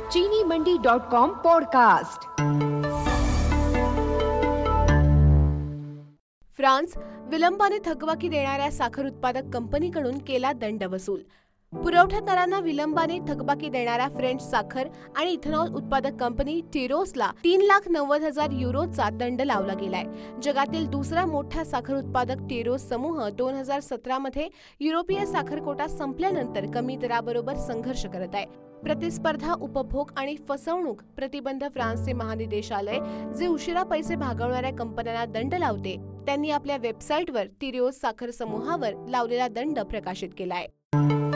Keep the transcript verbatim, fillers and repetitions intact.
चीनी Mandi dot com podcast. France विलंबाने थकबाकी देणाऱ्या साखर उत्पादक कंपनीकडून केला दंड वसूल। पुरवठादारांना विलंबाने थकबाकी देणाऱ्या फ्रेंच साखर आणि इथेनॉल उत्पादक कंपनी टिरोसला तीन लाख नव्वद हजार युरोचा दंड लावला गेलाय। जगातील दुसरा मोठा साखर उत्पादक टिरोस समूह दोन हजार सतरा मध्ये युरोपीय साखर कोटा संपल्यानंतर कमी दराबरोबर संघर्ष करत आहे। प्रतिस्पर्धा, उपभोग आणि फसवणूक प्रतिबंध फ्रान्सचे महानिदेशालय, जे उशिरा पैसे भागवणाऱ्या कंपन्यांना दंड लावते, त्यांनी आपल्या वेबसाईटवर टिरोस साखर समूहावर लावलेला दंड प्रकाशित केलाय।